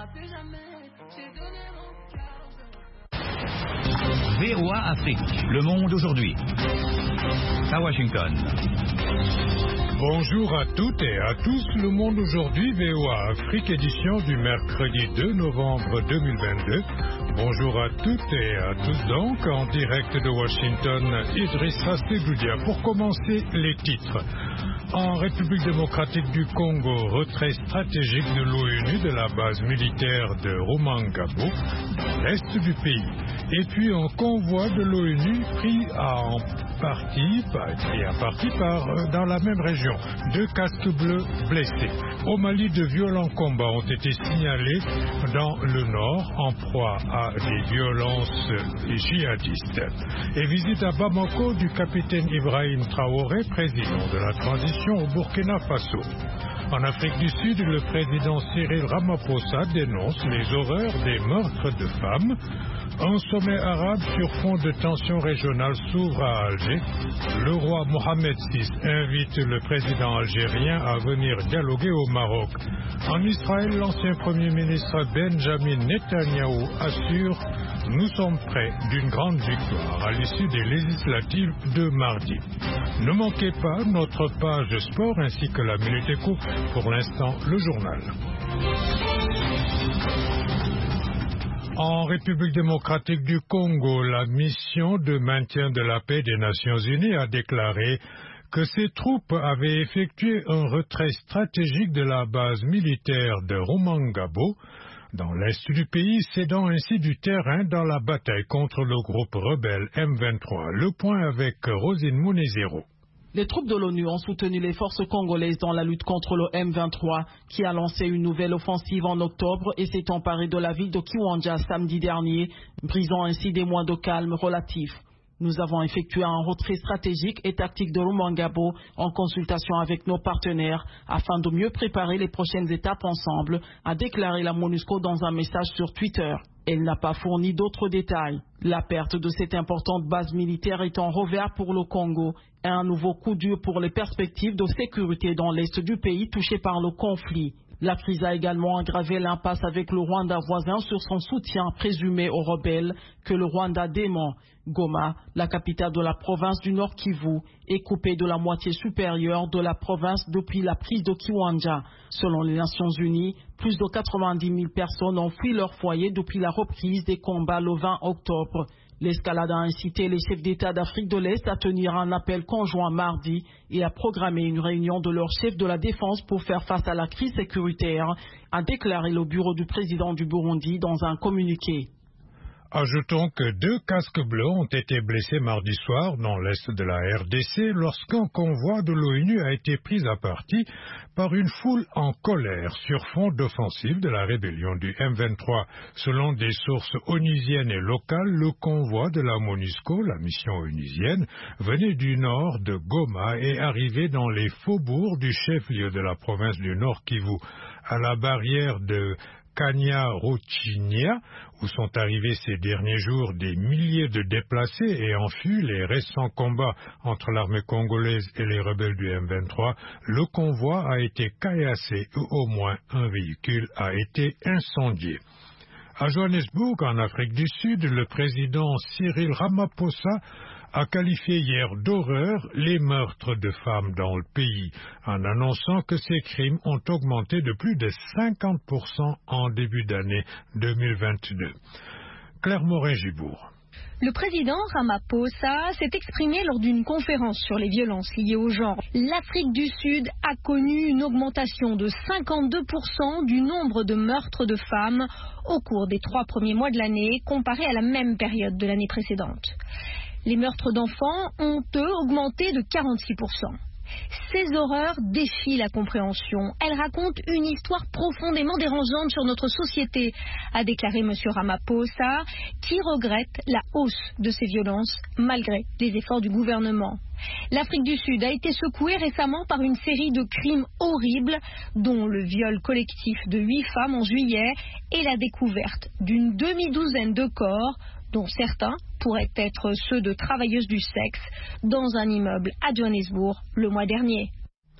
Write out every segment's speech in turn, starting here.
VOA Afrique, le monde aujourd'hui. À Washington. Bonjour à toutes et à tous, le monde aujourd'hui, VOA Afrique, édition du mercredi 2 novembre 2022. Bonjour à toutes et à tous donc, en direct de Washington, Idrissa Sedoudia. Pour commencer, les titres. En République démocratique du Congo, retrait stratégique de l'ONU de la base militaire de Rumangabo, dans l'est du pays. Et puis un convoi de l'ONU pris à partie dans la même région. 2 casques bleus blessés. Au Mali, de violents combats ont été signalés dans le nord en proie à des violences djihadistes. Et visite à Bamako du capitaine Ibrahim Traoré, président de la transition au Burkina Faso. En Afrique du Sud, le président Cyril Ramaphosa dénonce les horreurs des meurtres de femmes. Un sommet arabe sur fond de tensions régionales s'ouvre à Alger. Le roi Mohamed VI invite le président algérien à venir dialoguer au Maroc. En Israël, l'ancien Premier ministre Benjamin Netanyahou assure « Nous sommes près d'une grande victoire à l'issue des législatives de mardi ». Ne manquez pas notre page sport ainsi que la Minute Éco. Pour l'instant, le journal. En République démocratique du Congo, la mission de maintien de la paix des Nations Unies a déclaré que ses troupes avaient effectué un retrait stratégique de la base militaire de Rumangabo, dans l'est du pays, cédant ainsi du terrain dans la bataille contre le groupe rebelle M23. Le point avec Rosine Mounezero. Les troupes de l'ONU ont soutenu les forces congolaises dans la lutte contre le M23, qui a lancé une nouvelle offensive en octobre et s'est emparé de la ville de Kiwanja samedi dernier, brisant ainsi des mois de calme relatif. Nous avons effectué un retrait stratégique et tactique de Rumangabo en consultation avec nos partenaires afin de mieux préparer les prochaines étapes ensemble, a déclaré la MONUSCO dans un message sur Twitter. Elle n'a pas fourni d'autres détails. La perte de cette importante base militaire est un revers pour le Congo et un nouveau coup dur pour les perspectives de sécurité dans l'est du pays touché par le conflit. La crise a également aggravé l'impasse avec le Rwanda voisin sur son soutien présumé aux rebelles que le Rwanda dément. Goma, la capitale de la province du Nord Kivu, est coupée de la moitié supérieure de la province depuis la prise de Kiwanja. Selon les Nations Unies, plus de 90 000 personnes ont fui leur foyer depuis la reprise des combats le 20 octobre. L'escalade a incité les chefs d'État d'Afrique de l'Est à tenir un appel conjoint mardi et à programmer une réunion de leurs chefs de la défense pour faire face à la crise sécuritaire, a déclaré le bureau du président du Burundi dans un communiqué. Ajoutons que 2 casques bleus ont été blessés mardi soir dans l'est de la RDC lorsqu'un convoi de l'ONU a été pris à partie par une foule en colère sur fond d'offensive de la rébellion du M23. Selon des sources onusiennes et locales, le convoi de la MONUSCO, la mission onusienne, venait du nord de Goma et arrivait dans les faubourgs du chef-lieu de la province du Nord Kivu, à la barrière de Kanyaruchinya, où sont arrivés ces derniers jours des milliers de déplacés et en fut les récents combats entre l'armée congolaise et les rebelles du M23, le convoi a été caillassé et au moins un véhicule a été incendié. À Johannesburg, en Afrique du Sud, le président Cyril Ramaphosa a qualifié hier d'horreur les meurtres de femmes dans le pays, en annonçant que ces crimes ont augmenté de plus de 50% en début d'année 2022. Claire Morin-Gibourg. Le président Ramaphosa s'est exprimé lors d'une conférence sur les violences liées au genre. L'Afrique du Sud a connu une augmentation de 52% du nombre de meurtres de femmes au cours des 3 premiers mois de l'année, comparé à la même période de l'année précédente. Les meurtres d'enfants ont, eux, augmenté de 46%. Ces horreurs défient la compréhension. Elles racontent une histoire profondément dérangeante sur notre société, a déclaré M. Ramaphosa, qui regrette la hausse de ces violences malgré les efforts du gouvernement. L'Afrique du Sud a été secouée récemment par une série de crimes horribles, dont le viol collectif de 8 femmes en juillet et la découverte d'une demi-douzaine de corps, dont certains pourraient être ceux de travailleuses du sexe, dans un immeuble à Johannesburg le mois dernier.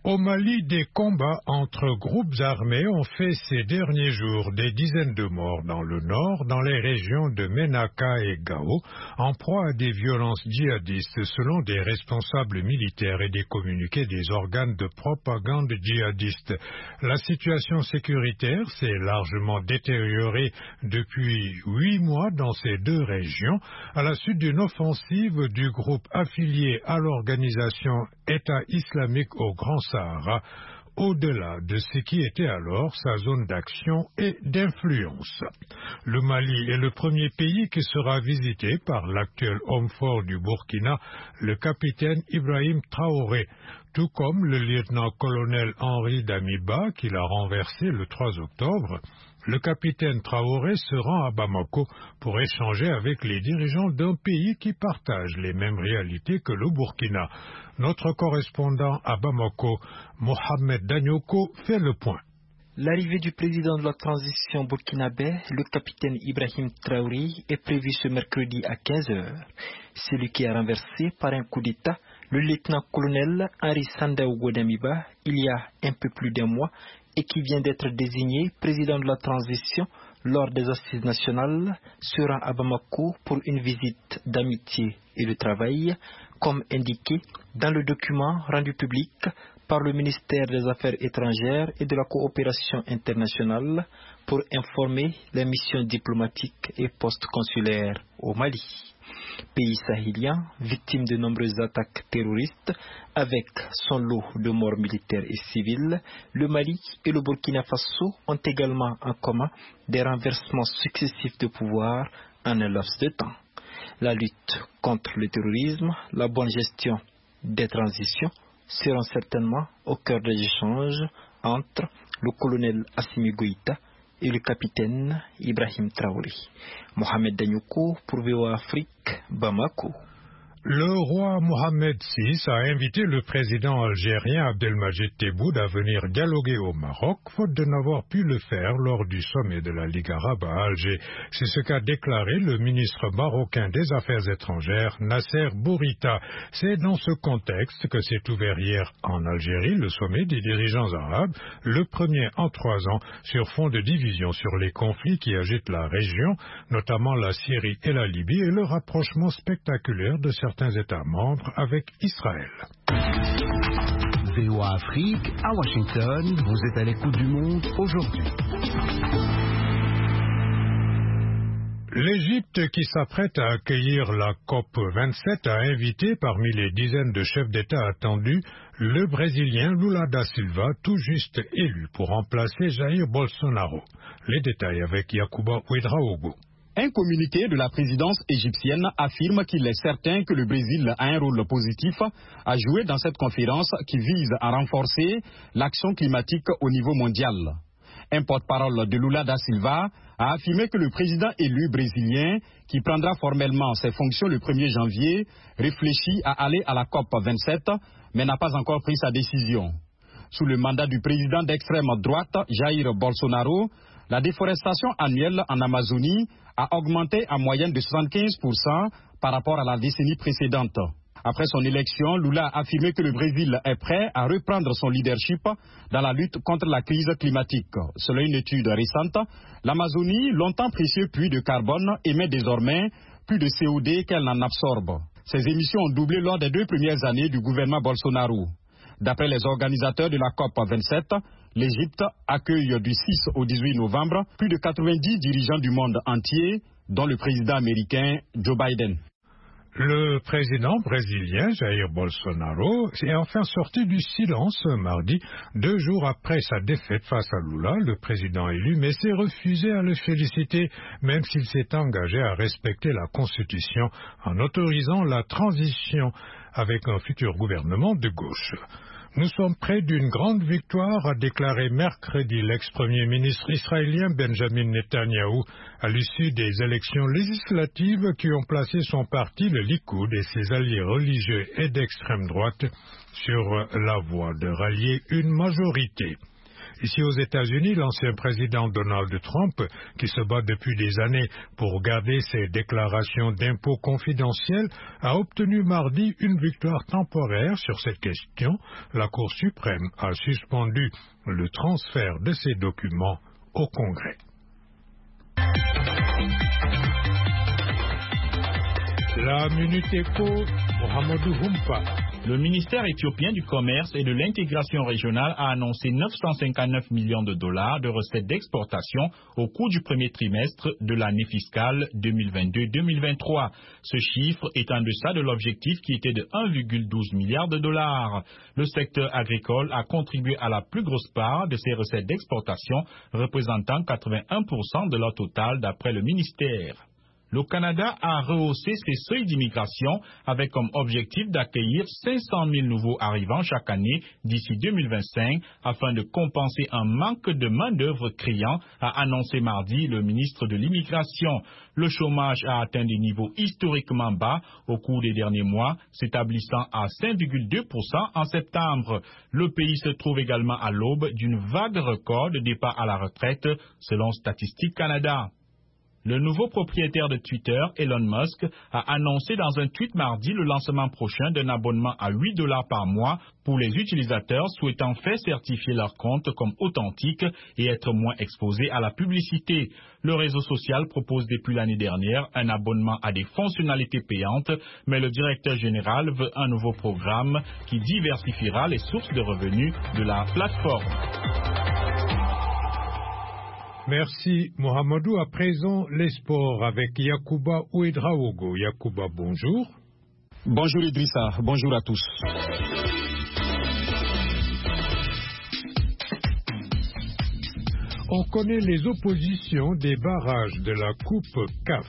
Au Mali, des combats entre groupes armés ont fait ces derniers jours des dizaines de morts dans le nord, dans les régions de Menaka et Gao, en proie à des violences djihadistes selon des responsables militaires et des communiqués des organes de propagande djihadistes. La situation sécuritaire s'est largement détériorée depuis 8 mois dans ces deux régions, à la suite d'une offensive du groupe affilié à l'organisation État islamique au Grand Sahara, au-delà de ce qui était alors sa zone d'action et d'influence. Le Mali est le premier pays qui sera visité par l'actuel homme fort du Burkina, le capitaine Ibrahim Traoré, tout comme le lieutenant-colonel Henri Damiba, qui l'a renversé le 3 octobre. Le capitaine Traoré se rend à Bamako pour échanger avec les dirigeants d'un pays qui partage les mêmes réalités que le Burkina. Notre correspondant à Bamako, Mohamed Danyoko, fait le point. L'arrivée du président de la transition burkinabé, le capitaine Ibrahim Traoré, est prévue ce mercredi à 15h. Celui qui a renversé par un coup d'État le lieutenant-colonel Henri Sandaogo Damiba il y a un peu plus d'un mois et qui vient d'être désigné président de la transition lors des assises nationales, se rend à Bamako pour une visite d'amitié et de travail, comme indiqué dans le document rendu public par le ministère des Affaires étrangères et de la coopération internationale pour informer les missions diplomatiques et post-consulaires au Mali. Pays sahélien, victime de nombreuses attaques terroristes, avec son lot de morts militaires et civils, le Mali et le Burkina Faso ont également en commun des renversements successifs de pouvoir en un laps de temps. La lutte contre le terrorisme, la bonne gestion des transitions seront certainement au cœur des échanges entre le colonel Assimi Goïta et le capitaine Ibrahim Traoré. Mohamed Danyoko pour VOA Afrique, Bamako. Le roi Mohamed VI a invité le président algérien Abdelmadjid Tebboune à venir dialoguer au Maroc, faute de n'avoir pu le faire lors du sommet de la Ligue arabe à Alger. C'est ce qu'a déclaré le ministre marocain des Affaires étrangères, Nasser Bourita. C'est dans ce contexte que s'est ouvert hier en Algérie le sommet des dirigeants arabes, le premier en 3 ans, sur fond de division sur les conflits qui agitent la région, notamment la Syrie et la Libye, et le rapprochement spectaculaire de certains États membres avec Israël. VOA Afrique, à Washington, vous êtes à l'écoute du monde aujourd'hui. L'Égypte, qui s'apprête à accueillir la COP27, a invité parmi les dizaines de chefs d'État attendus le Brésilien Lula da Silva, tout juste élu pour remplacer Jair Bolsonaro. Les détails avec Yacouba Ouedraogo. Un communiqué de la présidence égyptienne affirme qu'il est certain que le Brésil a un rôle positif à jouer dans cette conférence qui vise à renforcer l'action climatique au niveau mondial. Un porte-parole de Lula da Silva a affirmé que le président élu brésilien, qui prendra formellement ses fonctions le 1er janvier, réfléchit à aller à la COP27, mais n'a pas encore pris sa décision. Sous le mandat du président d'extrême droite, Jair Bolsonaro, la déforestation annuelle en Amazonie a augmenté en moyenne de 75% par rapport à la décennie précédente. Après son élection, Lula a affirmé que le Brésil est prêt à reprendre son leadership dans la lutte contre la crise climatique. Selon une étude récente, l'Amazonie, longtemps précieux puits de carbone, émet désormais plus de CO2 qu'elle n'en absorbe. Ces émissions ont doublé lors des 2 premières années du gouvernement Bolsonaro. D'après les organisateurs de la COP27, l'Égypte accueille du 6 au 18 novembre plus de 90 dirigeants du monde entier, dont le président américain Joe Biden. Le président brésilien Jair Bolsonaro est enfin sorti du silence mardi, 2 jours après sa défaite face à Lula, le président élu, mais s'est refusé à le féliciter, même s'il s'est engagé à respecter la Constitution en autorisant la transition avec un futur gouvernement de gauche. Nous sommes près d'une grande victoire, a déclaré mercredi l'ex-premier ministre israélien Benjamin Netanyahou à l'issue des élections législatives qui ont placé son parti, le Likoud, et ses alliés religieux et d'extrême droite sur la voie de rallier une majorité. Ici aux États-Unis, l'ancien président Donald Trump, qui se bat depuis des années pour garder ses déclarations d'impôts confidentielles, a obtenu mardi une victoire temporaire sur cette question. La Cour suprême a suspendu le transfert de ces documents au Congrès. La Minute Éco, Mohamedou Humpa. Le ministère éthiopien du Commerce et de l'Intégration régionale a annoncé 959 millions de dollars de recettes d'exportation au cours du premier trimestre de l'année fiscale 2022-2023. Ce chiffre est en deçà de l'objectif qui était de 1,12 milliard de dollars. Le secteur agricole a contribué à la plus grosse part de ces recettes d'exportation, représentant 81% de leur total d'après le ministère. Le Canada a rehaussé ses seuils d'immigration avec comme objectif d'accueillir 500 000 nouveaux arrivants chaque année d'ici 2025 afin de compenser un manque de main-d'œuvre criant, a annoncé mardi le ministre de l'Immigration. Le chômage a atteint des niveaux historiquement bas au cours des derniers mois, s'établissant à 5,2% en septembre. Le pays se trouve également à l'aube d'une vague record de départ à la retraite, selon Statistique Canada. Le nouveau propriétaire de Twitter, Elon Musk, a annoncé dans un tweet mardi le lancement prochain d'un abonnement à $8 par mois pour les utilisateurs souhaitant faire certifier leur compte comme authentique et être moins exposés à la publicité. Le réseau social propose depuis l'année dernière un abonnement à des fonctionnalités payantes, mais le directeur général veut un nouveau programme qui diversifiera les sources de revenus de la plateforme. Merci Mohamedou. À présent, les sports avec Yacouba Ouedraogo. Yacouba, bonjour. Bonjour Idrissa, bonjour à tous. On connaît les oppositions des barrages de la Coupe CAF.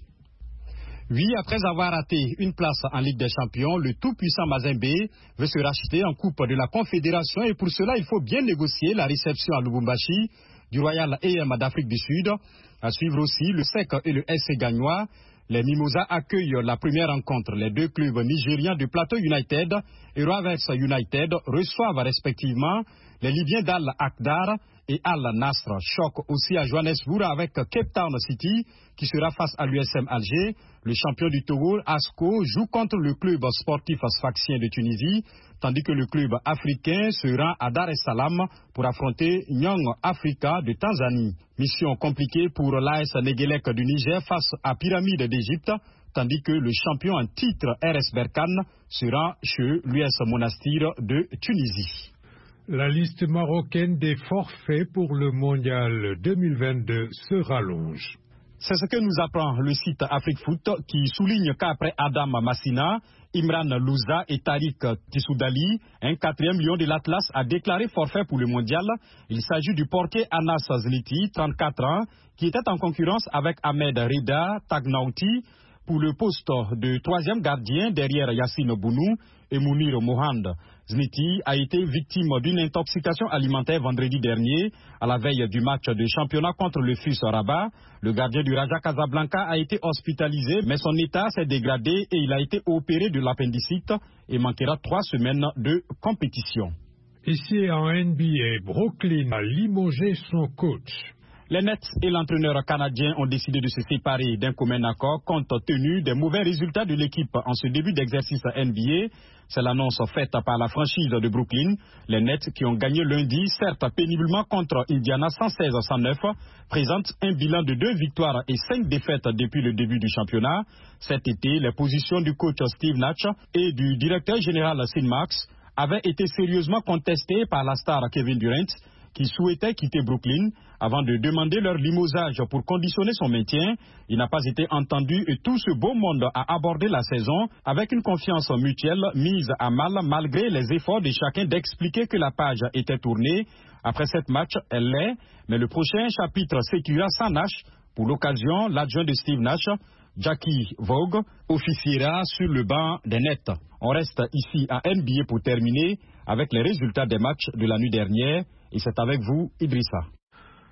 Oui, après avoir raté une place en Ligue des Champions, le tout-puissant Mazembe veut se racheter en Coupe de la Confédération et pour cela, il faut bien négocier la réception à Lubumbashi du Royal AM d'Afrique du Sud. À suivre aussi le SEC et le SC Gagnois. Les Mimosas accueillent la première rencontre. Les deux clubs nigérians du Plateau United et Rovers United reçoivent respectivement les Libyens d'Al Akdar et Al Nasr. Choc aussi à Johannesburg avec Cape Town City qui sera face à l'USM Alger. Le champion du Togo, ASCO, joue contre le club sportif sfaxien de Tunisie, tandis que le club africain se rend à Dar es Salaam pour affronter Young Africa de Tanzanie. Mission compliquée pour l'AS Negelec du Niger face à Pyramide d'Égypte, tandis que le champion en titre RS Berkane se rend chez l'US Monastir de Tunisie. La liste marocaine des forfaits pour le mondial 2022 se rallonge. C'est ce que nous apprend le site Afrique Foot qui souligne qu'après Adam Massina, Imran Louza et Tariq Tissoudali, un quatrième lion de l'Atlas a déclaré forfait pour le mondial. Il s'agit du portier Anas Zliti, 34 ans, qui était en concurrence avec Ahmed Rida Tagnauti pour le poste de troisième gardien derrière Yassine Bounou et Mounir Mohand. Zniti a été victime d'une intoxication alimentaire vendredi dernier à la veille du match de championnat contre le FUS Rabat. Le gardien du Raja Casablanca a été hospitalisé, mais son état s'est dégradé et il a été opéré de l'appendicite et manquera 3 semaines de compétition. Ici en NBA, Brooklyn a limogé son coach. Les Nets et l'entraîneur canadien ont décidé de se séparer d'un commun accord compte tenu des mauvais résultats de l'équipe en ce début d'exercice NBA. C'est l'annonce faite par la franchise de Brooklyn. Les Nets qui ont gagné lundi, certes péniblement contre Indiana 116-109, présentent un bilan de 2 victoires et 5 défaites depuis le début du championnat. Cet été, les positions du coach Steve Nash et du directeur général Sean Marks avaient été sérieusement contestées par la star Kevin Durant, qui souhaitait quitter Brooklyn avant de demander leur limogeage pour conditionner son maintien. Il n'a pas été entendu et tout ce beau monde a abordé la saison avec une confiance mutuelle mise à mal malgré les efforts de chacun d'expliquer que la page était tournée. Après 7 matchs, elle l'est, mais le prochain chapitre s'écrira sans Nash. Pour l'occasion, l'adjoint de Steve Nash, Jackie Vogue, officiera sur le banc des Nets. On reste ici à NBA pour terminer avec les résultats des matchs de la nuit dernière. Et c'est avec vous, Idrissa.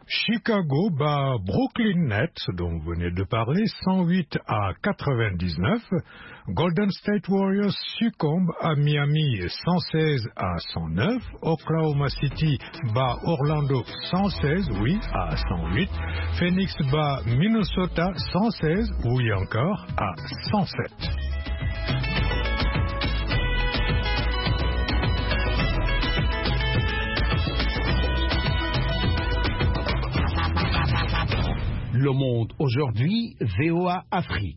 Chicago bat Brooklyn Nets, dont vous venez de parler, 108-99. Golden State Warriors succombe à Miami 116-109. Oklahoma City bat Orlando 116-108. Phoenix bat Minnesota 116 encore à 107. Le Monde aujourd'hui, VOA Afrique.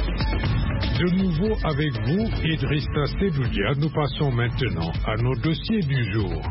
De nouveau avec vous, Idrissa Sedoudia, nous passons maintenant à nos dossiers du jour.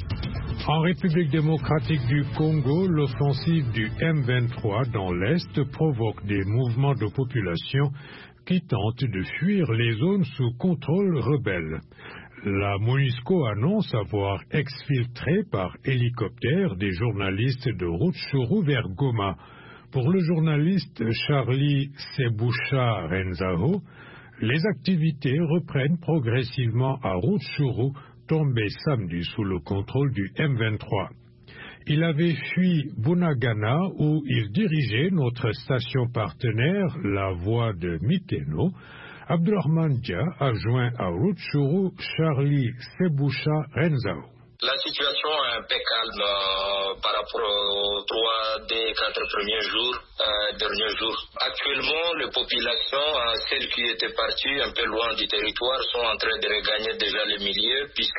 En République démocratique du Congo, l'offensive du M23 dans l'Est provoque des mouvements de population qui tentent de fuir les zones sous contrôle rebelle. La MONUSCO annonce avoir exfiltré par hélicoptère des journalistes de Rutshuru vers Goma. Pour le journaliste Charlie Sebusha Renzao, les activités reprennent progressivement à Rutshuru, tombé samedi sous le contrôle du M23. Il avait fui Bunagana où il dirigeait notre station partenaire, La Voix de Mikeno. Abdurrahman Dia a joint à Rutshuru Charlie Sebusha Renzao. La situation est un peu calme par rapport aux 3 des 4 premiers derniers jours. Actuellement, les populations, celles qui étaient parties un peu loin du territoire, sont en train de regagner déjà les milieux, puisque,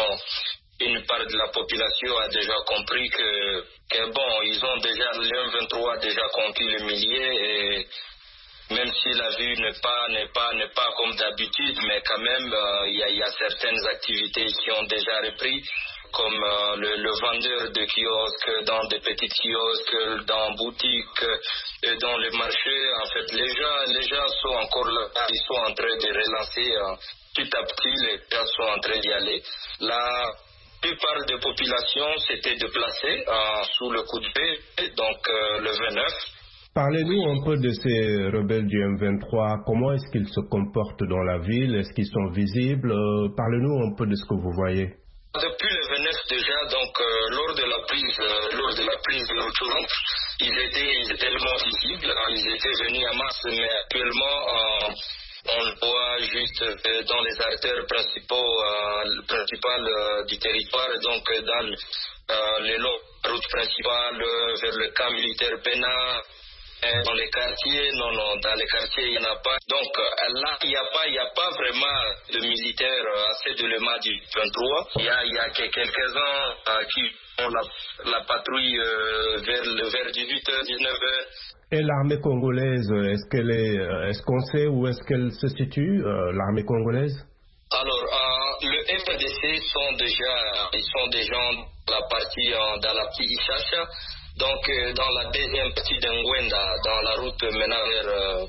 une part de la population a déjà compris que ils ont déjà, le 23 a déjà conquis les milieux, et même si la vue n'est pas comme d'habitude, mais quand même, il y a certaines activités qui ont déjà repris, comme le vendeur de kiosques, dans des petites kiosques, dans boutiques, et dans les marchés. En fait, les gens sont encore là, ils sont en train de relancer petit à petit, les gens sont en train d'y aller. La plupart des populations s'étaient déplacées sous le coup de paix, donc le 29. Parlez-nous un peu de ces rebelles du M23. Comment est-ce qu'ils se comportent dans la ville? Est-ce qu'ils sont visibles? Parlez-nous un peu de ce que vous voyez. Depuis le 29 déjà, donc lors de la prise de Rutshuru, ils étaient tellement visibles, ils étaient venus en masse, mais actuellement on le voit juste dans les artères principales du territoire, donc dans les routes principales vers le camp militaire Pena. Dans les quartiers, non, dans les quartiers, il n'y en a pas. Donc là, il n'y a pas vraiment de militaires, assez d'éléments du 23. Il y a quelques-uns qui font la patrouille vers 18h, 19h. Et l'armée congolaise, est-ce qu'on sait où est-ce qu'elle se situe, l'armée congolaise? Alors, le FADC sont déjà dans la partie Ishacha. Donc, dans la deuxième partie d'Ngwenda, dans la route menant vers,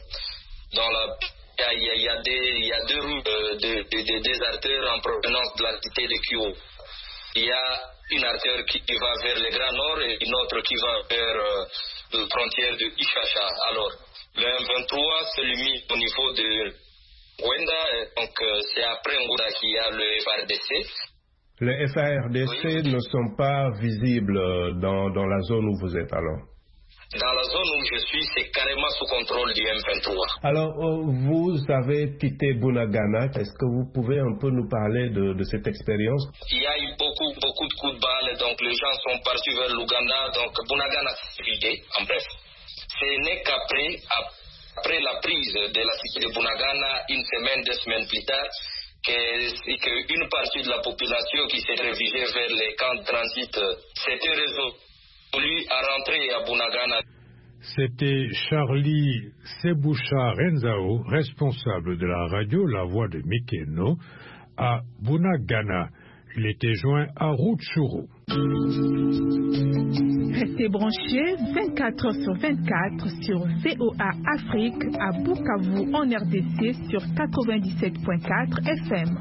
il y a deux routes, des artères en provenance de la cité de Kyo. Il y a une artère qui va vers le Grand Nord et une autre qui va vers la frontière de Ishacha. Alors, le M23 se limite au niveau de Ngwenda, donc c'est après Ngwenda qu'il y a le FARDC. Les FARDC ne sont pas visibles dans la zone où vous êtes alors? Dans la zone où je suis, c'est carrément sous contrôle du M23. Alors, vous avez quitté Bunagana. Est-ce que vous pouvez un peu nous parler de cette expérience? Il y a eu beaucoup de coups de balle, donc les gens sont partis vers l'Ouganda, donc Bunagana s'est vidé, en bref. Ce n'est qu'après la prise de la cité de Bunagana, 1 semaine, 2 semaines plus tard, qu'une partie de la population qui s'est réfugiée vers les camps de transit s'était résolue à rentrer à Bunagana. C'était Charlie Sebusha Renzao, responsable de la radio La Voix de Mikeno, à Bunagana. Il était joint à Rutshuru. Restez branchés 24/24 sur VOA Afrique à Bukavu en RDC sur 97.4 FM.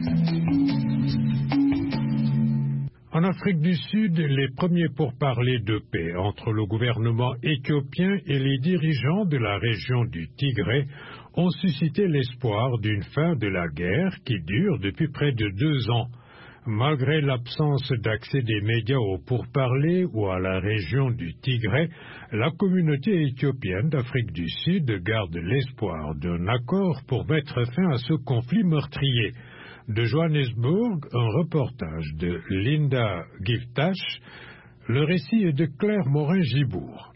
En Afrique du Sud, les premiers pourparlers de paix entre le gouvernement éthiopien et les dirigeants de la région du Tigré ont suscité l'espoir d'une fin de la guerre qui dure depuis près de 2 ans. Malgré l'absence d'accès des médias aux pourparlers ou à la région du Tigré, la communauté éthiopienne d'Afrique du Sud garde l'espoir d'un accord pour mettre fin à ce conflit meurtrier. De Johannesburg, un reportage de Linda Giftash. Le récit est de Claire Morin-Gibourg.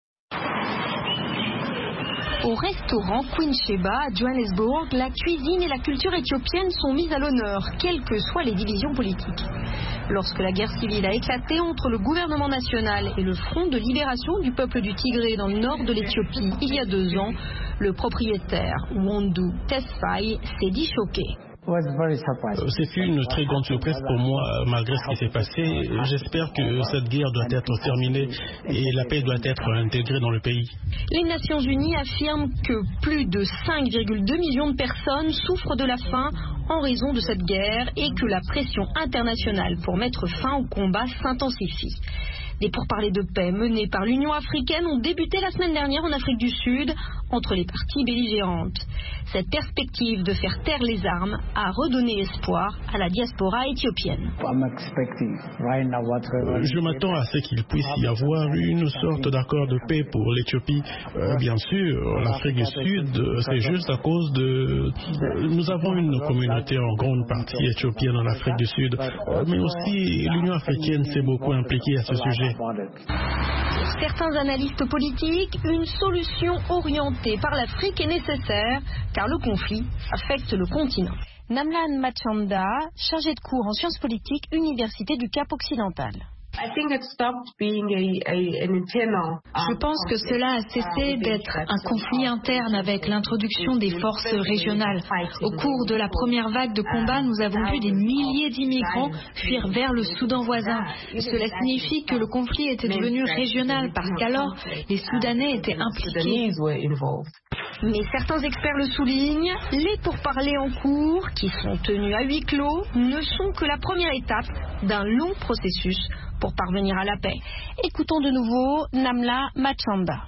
Au restaurant Queen Sheba à Johannesburg, la cuisine et la culture éthiopienne sont mises à l'honneur, quelles que soient les divisions politiques. Lorsque la guerre civile a éclaté entre le gouvernement national et le Front de libération du peuple du Tigré dans le nord de l'Éthiopie il y a 2 ans, le propriétaire Wondu Tesfaye s'est dit choqué. Ce fut une très grande surprise pour moi, malgré ce qui s'est passé. J'espère que cette guerre doit être terminée et la paix doit être intégrée dans le pays. Les Nations Unies affirment que plus de 5,2 millions de personnes souffrent de la faim en raison de cette guerre et que la pression internationale pour mettre fin au combat s'intensifie. Des pourparlers de paix menés par l'Union africaine ont débuté la semaine dernière en Afrique du Sud entre les parties belligérantes. Cette perspective de faire taire les armes a redonné espoir à la diaspora éthiopienne. Je m'attends à ce qu'il puisse y avoir une sorte d'accord de paix pour l'Éthiopie. Bien sûr, l'Afrique du Sud, c'est juste à cause de... Nous avons une communauté en grande partie éthiopienne en Afrique du Sud, mais aussi l'Union africaine s'est beaucoup impliquée à ce sujet. Pour certains analystes politiques, une solution orientée par l'Afrique est nécessaire car le conflit affecte le continent. Namlan Machanda, chargée de cours en sciences politiques, Université du Cap Occidental. Je pense que cela a cessé d'être un conflit interne avec l'introduction des forces régionales. Au cours de la première vague de combat, nous avons vu des milliers d'immigrants fuir vers le Soudan voisin. Cela signifie que le conflit était devenu régional parce qu'alors les Soudanais étaient impliqués. Mais certains experts le soulignent, les pourparlers en cours, qui sont tenus à huis clos, ne sont que la première étape d'un long processus pour parvenir à la paix. Écoutons de nouveau Namla Machanda.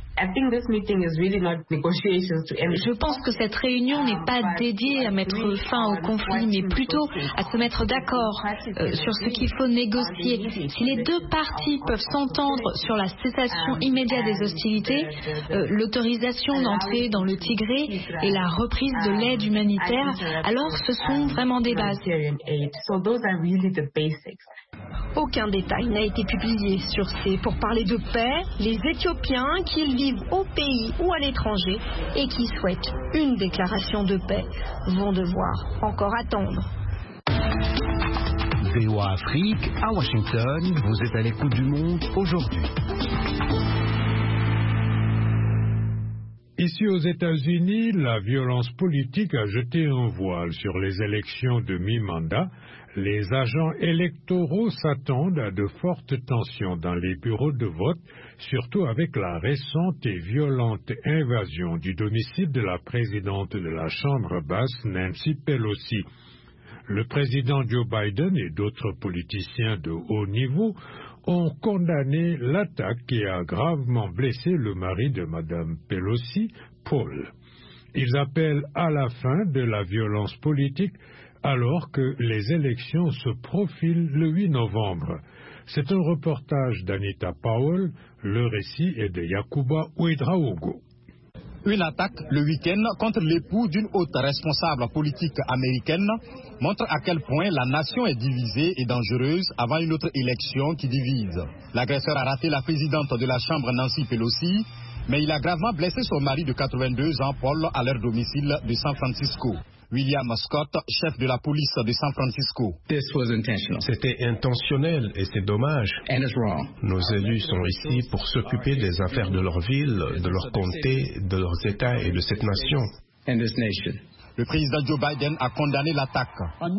Je pense que cette réunion n'est pas dédiée à mettre fin au conflit, mais plutôt à se mettre d'accord sur ce qu'il faut négocier. Si les deux parties peuvent s'entendre sur la cessation immédiate des hostilités, l'autorisation d'entrer dans le Tigré et la reprise de l'aide humanitaire, alors ce sont vraiment des bases. Aucun détail n'a été publié sur ces pourparlers de paix. Les Éthiopiens, qu'ils vivent au pays ou à l'étranger et qui souhaitent une déclaration de paix, vont devoir encore attendre. VOA Afrique, à Washington, vous êtes à l'écoute du monde aujourd'hui. Ici aux États-Unis, la violence politique a jeté un voile sur les élections de mi-mandat. Les agents électoraux s'attendent à de fortes tensions dans les bureaux de vote, surtout avec la récente et violente invasion du domicile de la présidente de la Chambre basse, Nancy Pelosi. Le président Joe Biden et d'autres politiciens de haut niveau ont condamné l'attaque qui a gravement blessé le mari de Mme Pelosi, Paul. Ils appellent à la fin de la violence politique alors que les élections se profilent le 8 novembre. C'est un reportage d'Anita Powell, le récit est de Yakuba Ouedraogo. Une attaque le week-end contre l'époux d'une haute responsable politique américaine montre à quel point la nation est divisée et dangereuse avant une autre élection qui divise. L'agresseur a raté la présidente de la Chambre, Nancy Pelosi, mais il a gravement blessé son mari de 82 ans, Paul, à leur domicile de San Francisco. William Scott, chef de la police de San Francisco. C'était intentionnel et c'est dommage. Nos élus sont ici pour s'occuper des affaires de leur ville, de leur comté, de leurs États et de cette nation. Le président Joe Biden a condamné l'attaque.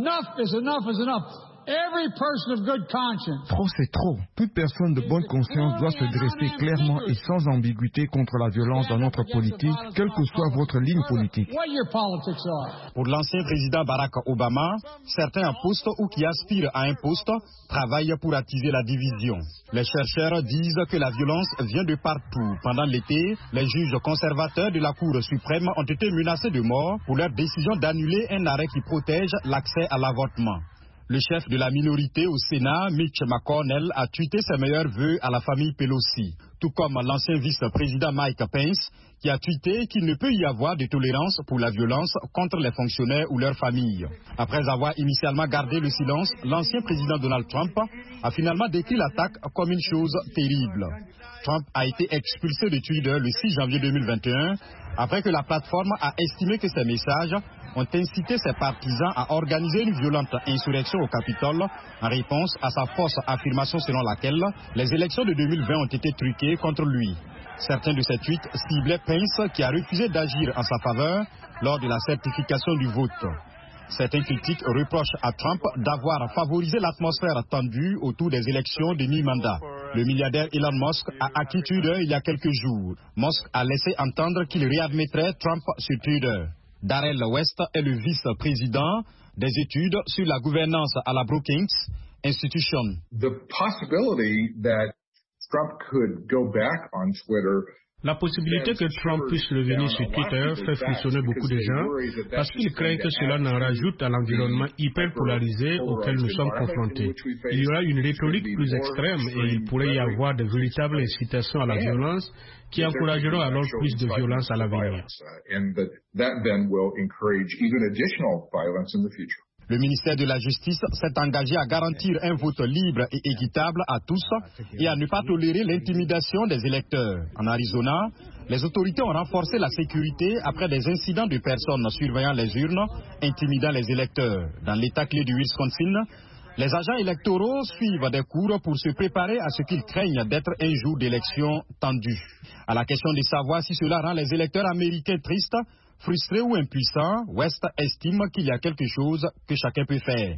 Trop, c'est trop. Toute personne de bonne conscience doit se dresser clairement et sans ambiguïté contre la violence dans notre politique, quelle que soit votre ligne politique. Pour l'ancien président Barack Obama, certains en poste ou qui aspirent à un poste travaillent pour attiser la division. Les chercheurs disent que la violence vient de partout. Pendant l'été, les juges conservateurs de la Cour suprême ont été menacés de mort pour leur décision d'annuler un arrêt qui protège l'accès à l'avortement. Le chef de la minorité au Sénat, Mitch McConnell, a tweeté ses meilleurs vœux à la famille Pelosi, tout comme l'ancien vice-président Mike Pence, qui a tweeté qu'il ne peut y avoir de tolérance pour la violence contre les fonctionnaires ou leurs familles. Après avoir initialement gardé le silence, l'ancien président Donald Trump a finalement décrit l'attaque comme une chose terrible. Trump a été expulsé de Twitter le 6 janvier 2021 après que la plateforme a estimé que ses messages ont incité ses partisans à organiser une violente insurrection au Capitole en réponse à sa fausse affirmation selon laquelle les élections de 2020 ont été truquées contre lui. Certains de ces tweets ciblaient Pence qui a refusé d'agir en sa faveur lors de la certification du vote. Certains critiques reprochent à Trump d'avoir favorisé l'atmosphère tendue autour des élections de mi-mandat. Le milliardaire Elon Musk a acquis Twitter il y a quelques jours. Musk a laissé entendre qu'il réadmettrait Trump sur Twitter. Darrell West est le vice-président des études sur la gouvernance à la Brookings Institution. La possibilité que Trump puisse revenir sur Twitter fait frissonner beaucoup de gens parce qu'ils craignent que cela n'en rajoute à l'environnement hyper polarisé auquel nous sommes confrontés. Il y aura une rhétorique plus extrême et il pourrait y avoir de véritables incitations à la violence qui encourageront alors plus de violence à l'avenir. Le ministère de la Justice s'est engagé à garantir un vote libre et équitable à tous et à ne pas tolérer l'intimidation des électeurs. En Arizona, les autorités ont renforcé la sécurité après des incidents de personnes surveillant les urnes, intimidant les électeurs. Dans l'État clé du Wisconsin, les agents électoraux suivent des cours pour se préparer à ce qu'ils craignent d'être un jour d'élection tendu. À la question de savoir si cela rend les électeurs américains tristes, frustrés ou impuissants, West estime qu'il y a quelque chose que chacun peut faire.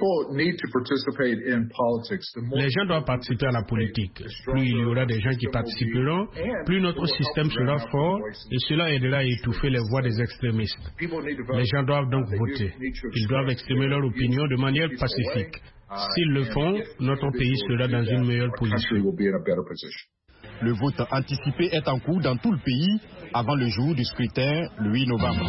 Les gens doivent participer à la politique. Plus il y aura des gens qui participeront, plus notre système sera fort et cela aidera à étouffer les voix des extrémistes. Les gens doivent donc voter. Ils doivent exprimer leur opinion de manière pacifique. S'ils le font, notre pays sera dans une meilleure position. Le vote anticipé est en cours dans tout le pays avant le jour du scrutin, le 8 novembre.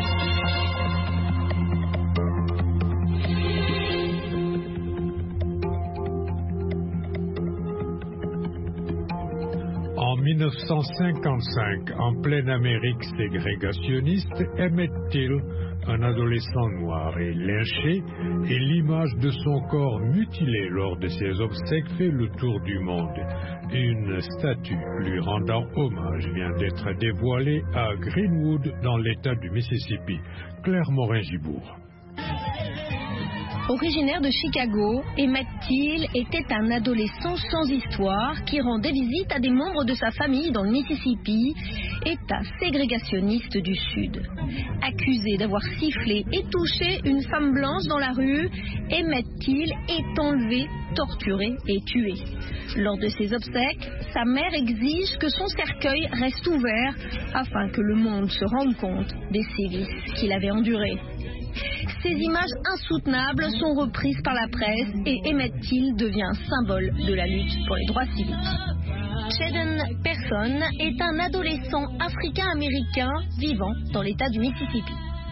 En 1955, en pleine Amérique ségrégationniste, Emmett Till, un adolescent noir et lynché, et l'image de son corps mutilé lors de ses obsèques fait le tour du monde. Une statue lui rendant hommage vient d'être dévoilée à Greenwood, dans l'État du Mississippi. Claire Morin-Gibourg. Originaire de Chicago, Emmett Till était un adolescent sans histoire qui rendait visite à des membres de sa famille dans le Mississippi, État ségrégationniste du Sud. Accusé d'avoir sifflé et touché une femme blanche dans la rue, Emmett Till est enlevé, torturé et tué. Lors de ses obsèques, sa mère exige que son cercueil reste ouvert afin que le monde se rende compte des sévices qu'il avait endurés. Ces images insoutenables sont reprises par la presse et Emmett Till devient symbole de la lutte pour les droits civiques. Shaden Person est un adolescent africain-américain vivant dans l'État du Mississippi.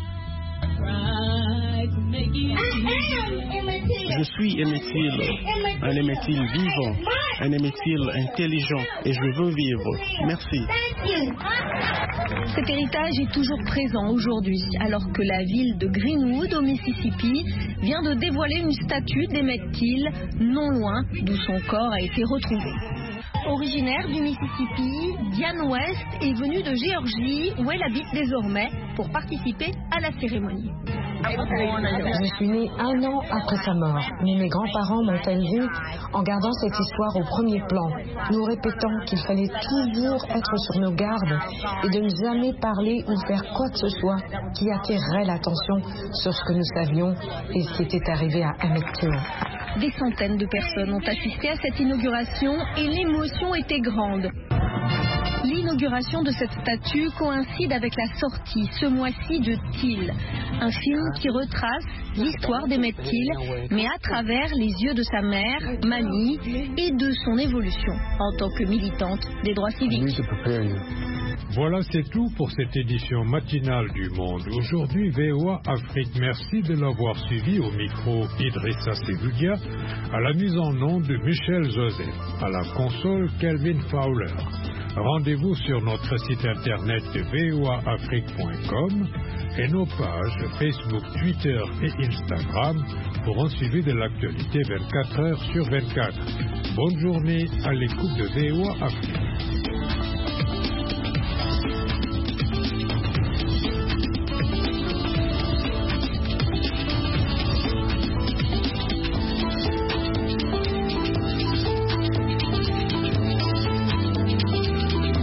Je suis Emmett Till, un Emmett Till vivant, un Emmett Till intelligent et je veux vivre. Merci. Cet héritage est toujours présent aujourd'hui, alors que la ville de Greenwood, au Mississippi, vient de dévoiler une statue d'Emmett Till, non loin d'où son corps a été retrouvé. Originaire du Mississippi, Diane West est venue de Géorgie, où elle habite désormais, pour participer à la cérémonie. Je suis née 1 an après sa mort, mais mes grands-parents m'ont élevée en gardant cette histoire au premier plan, nous répétant qu'il fallait toujours être sur nos gardes et de ne jamais parler ou faire quoi que ce soit qui attirerait l'attention sur ce que nous savions et ce qui était arrivé à Emmett Till. Des centaines de personnes ont assisté à cette inauguration et l'émotion était grande. L'inauguration de cette statue coïncide avec la sortie ce mois-ci de Till, un film qui retrace l'histoire d'Emmett Till, mais à travers les yeux de sa mère, Mamie, et de son évolution en tant que militante des droits civiques. Voilà, c'est tout pour cette édition matinale du Monde. Aujourd'hui, VOA Afrique, merci de l'avoir suivi. Au micro, Idrissa Seloudia, à la mise en onde de Michel Joseph, à la console Kelvin Fowler. Rendez-vous sur notre site internet voaafrique.com et nos pages Facebook, Twitter et Instagram pour un suivi de l'actualité 24 heures sur 24. Bonne journée à l'écoute de VOA Afrique.